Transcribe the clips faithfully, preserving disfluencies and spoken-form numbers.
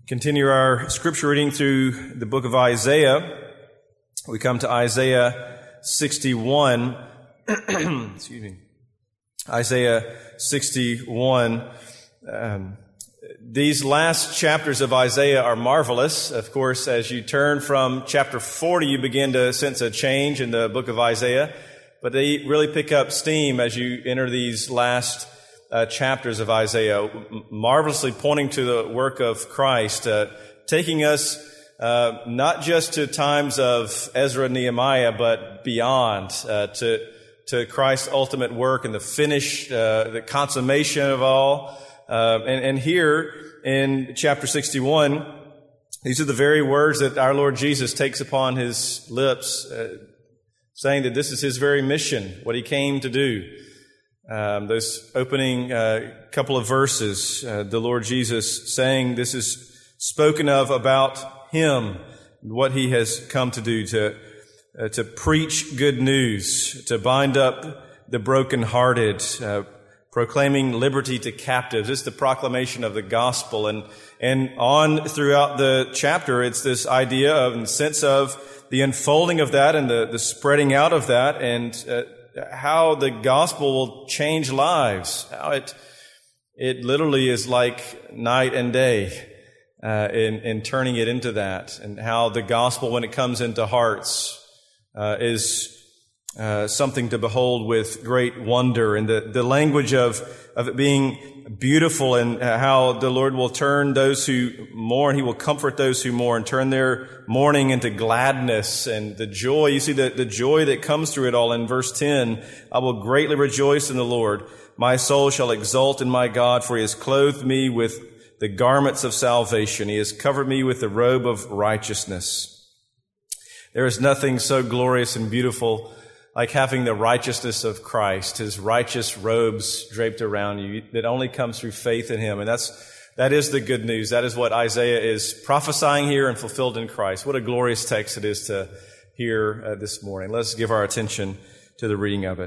Continue our scripture reading through the book of Isaiah. We come to Isaiah sixty-one. Excuse me. Isaiah sixty-one. Um, these last chapters of Isaiah are marvelous. Of course, as you turn from chapter forty, you begin to sense a change in the book of Isaiah. But they really pick up steam as you enter these last Uh, chapters of Isaiah, marvelously pointing to the work of Christ, uh, taking us uh, not just to times of Ezra and Nehemiah, but beyond uh, to to Christ's ultimate work and the finish, uh, the consummation of all. Uh, and, and here in chapter sixty-one, these are the very words that our Lord Jesus takes upon his lips, uh, saying that this is his very mission, what he came to do. Um, those opening uh, couple of verses, uh, the Lord Jesus saying this is spoken of about him, what he has come to do, to uh, to preach good news, to bind up the brokenhearted, uh, proclaiming liberty to captives. It's the proclamation of the gospel, and and on throughout the chapter, it's this idea of and sense of the unfolding of that and the the spreading out of that, and uh, how the gospel will change lives, how it it literally is like night and day uh, in, in turning it into that, and how the gospel, when it comes into hearts, uh, is uh, something to behold with great wonder, and the, the language of, of it being beautiful, and how the Lord will turn those who mourn, he will comfort those who mourn, turn their mourning into gladness and the joy. You see the, the joy that comes through it all in verse ten. I will greatly rejoice in the Lord. My soul shall exult in my God, for he has clothed me with the garments of salvation. He has covered me with the robe of righteousness. There is nothing so glorious and beautiful like having the righteousness of Christ, his righteous robes draped around you, that only comes through faith in him. And that's, that is the good news. That is what Isaiah is prophesying here and fulfilled in Christ. What a glorious text it is to hear uh, this morning. Let's give our attention to the reading of it.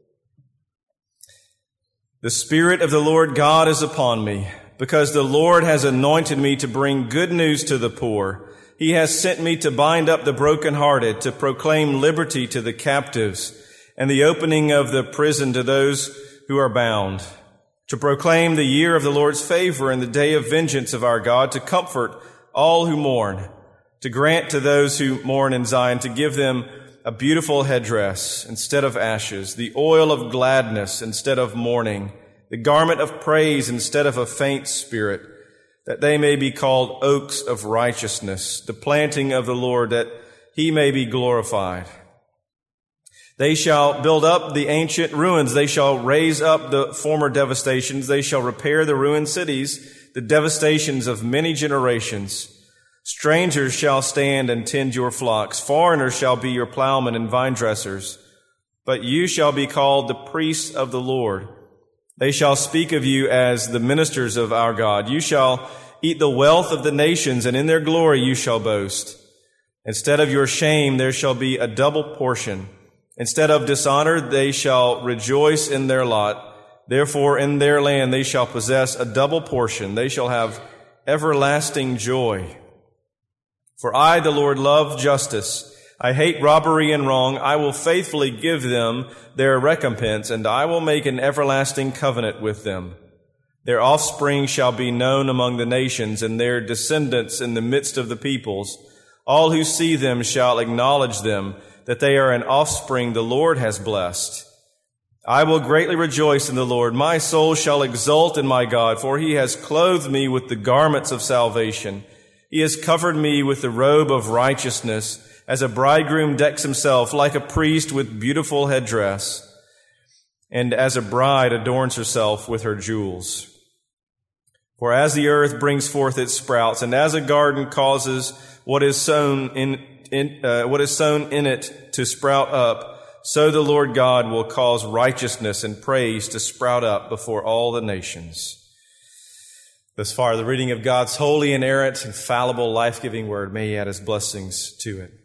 The Spirit of the Lord God is upon me, because the Lord has anointed me to bring good news to the poor. He has sent me to bind up the brokenhearted, to proclaim liberty to the captives, and the opening of the prison to those who are bound, to proclaim the year of the Lord's favor and the day of vengeance of our God, to comfort all who mourn, to grant to those who mourn in Zion, to give them a beautiful headdress instead of ashes, the oil of gladness instead of mourning, the garment of praise instead of a faint spirit, that they may be called oaks of righteousness, the planting of the Lord, that he may be glorified. They shall build up the ancient ruins. They shall raise up the former devastations. They shall repair the ruined cities, the devastations of many generations. Strangers shall stand and tend your flocks. Foreigners shall be your plowmen and vine dressers. But you shall be called the priests of the Lord. They shall speak of you as the ministers of our God. You shall eat the wealth of the nations, and in their glory you shall boast. Instead of your shame, there shall be a double portion. Instead of dishonor, they shall rejoice in their lot. Therefore, in their land they shall possess a double portion. They shall have everlasting joy. For I, the Lord, love justice. I hate robbery and wrong. I will faithfully give them their recompense, and I will make an everlasting covenant with them. Their offspring shall be known among the nations, and their descendants in the midst of the peoples. All who see them shall acknowledge them, that they are an offspring the Lord has blessed. I will greatly rejoice in the Lord. My soul shall exult in my God, for he has clothed me with the garments of salvation. He has covered me with the robe of righteousness, as a bridegroom decks himself, like a priest with beautiful headdress, and as a bride adorns herself with her jewels. For as the earth brings forth its sprouts, and as a garden causes what is sown in, in uh, what is sown in it to sprout up, so the Lord God will cause righteousness and praise to sprout up before all the nations. Thus far, the reading of God's holy, inerrant, infallible, life-giving word. May he add his blessings to it.